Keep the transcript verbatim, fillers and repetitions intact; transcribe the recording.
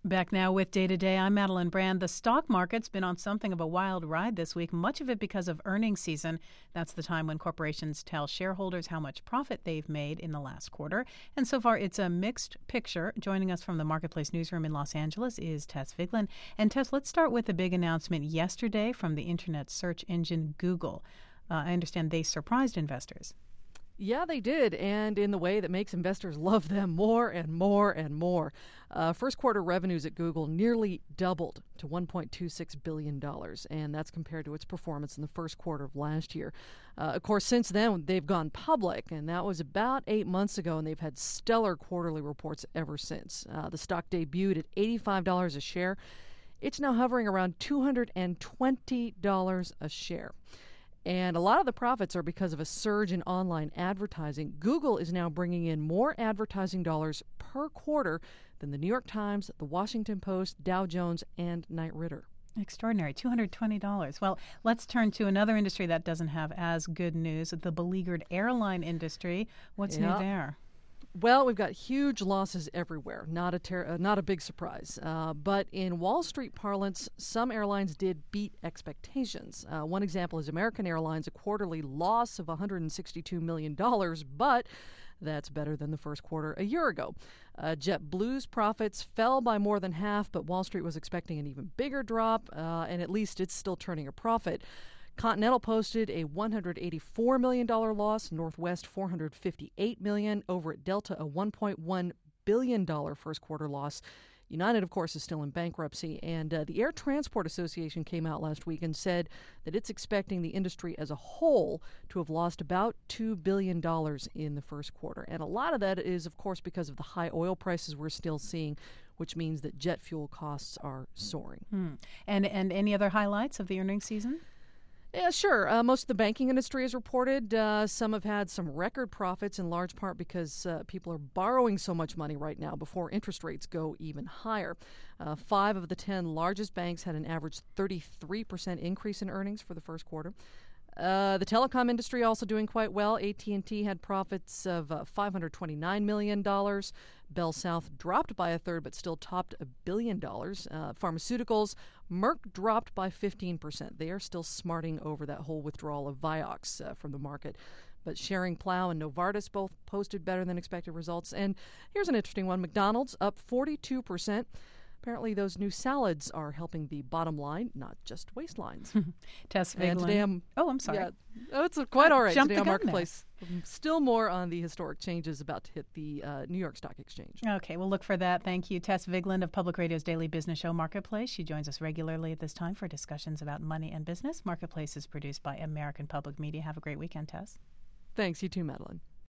Back now with Day to Day, I'm Madeline Brand. The stock market's been on something of a wild ride this week, much of it because of earnings season. That's the time when corporations tell shareholders how much profit they've made in the last quarter. And so far, it's a mixed picture. Joining us from the Marketplace newsroom in Los Angeles is Tess Vigeland. And Tess, let's start with a big announcement yesterday from the internet search engine Google. Uh, I understand they surprised investors. Yeah, they did, and in the way that makes investors love them more and more and more. Uh, first quarter revenues at Google nearly doubled to one point two six billion dollars, and that's compared to its performance in the first quarter of last year. Uh, of course, since then, they've gone public, and that was about eight months ago, and they've had stellar quarterly reports ever since. Uh, the stock debuted at eighty-five dollars a share. It's now hovering around two hundred twenty dollars a share. And a lot of the profits are because of a surge in online advertising. Google is now bringing in more advertising dollars per quarter than the New York Times, the Washington Post, Dow Jones, and Knight Ridder. Extraordinary, two hundred twenty dollars. Well, let's turn to another industry that doesn't have as good news, the beleaguered airline industry. What's yeah. new there? Well, we've got huge losses everywhere. Not a ter- uh, not a big surprise. Uh, but in Wall Street parlance, some airlines did beat expectations. Uh, one example is American Airlines, a quarterly loss of one hundred sixty-two million dollars, but that's better than the first quarter a year ago. Uh, JetBlue's profits fell by more than half, but Wall Street was expecting an even bigger drop, uh, and at least it's still turning a profit. Continental posted a one hundred eighty-four million dollars loss, Northwest four hundred fifty-eight million dollars, over at Delta a one point one billion dollars first quarter loss. United, of course, is still in bankruptcy, and uh, the Air Transport Association came out last week and said that it's expecting the industry as a whole to have lost about two billion dollars in the first quarter. And a lot of that is, of course, because of the high oil prices we're still seeing, which means that jet fuel costs are soaring. Hmm. And, and any other highlights of the earnings season? Yeah, sure. Uh, most of the banking industry has reported. Uh, some have had some record profits, in large part because uh, people are borrowing so much money right now before interest rates go even higher. Uh, five of the ten largest banks had an average thirty-three percent increase in earnings for the first quarter. Uh, the telecom industry also doing quite well. A T and T had profits of uh, five hundred twenty-nine million dollars. Bell South dropped by a third, but still topped a billion dollars. Uh, pharmaceuticals, Merck dropped by fifteen percent. They are still smarting over that whole withdrawal of Vioxx uh, from the market. But Schering-Plough and Novartis both posted better than expected results. And here's an interesting one. McDonald's up forty-two percent. Apparently, those new salads are helping the bottom line, not just waistlines. Tess Vigeland. And today I'm, oh, I'm sorry. Yeah, oh, it's quite all right. Jumped Today the on gun Marketplace, still more on the historic changes about to hit the uh, New York Stock Exchange. Okay, we'll look for that. Thank you. Tess Vigeland of Public Radio's daily business show, Marketplace. She joins us regularly at this time for discussions about money and business. Marketplace is produced by American Public Media. Have a great weekend, Tess. Thanks. You too, Madeline.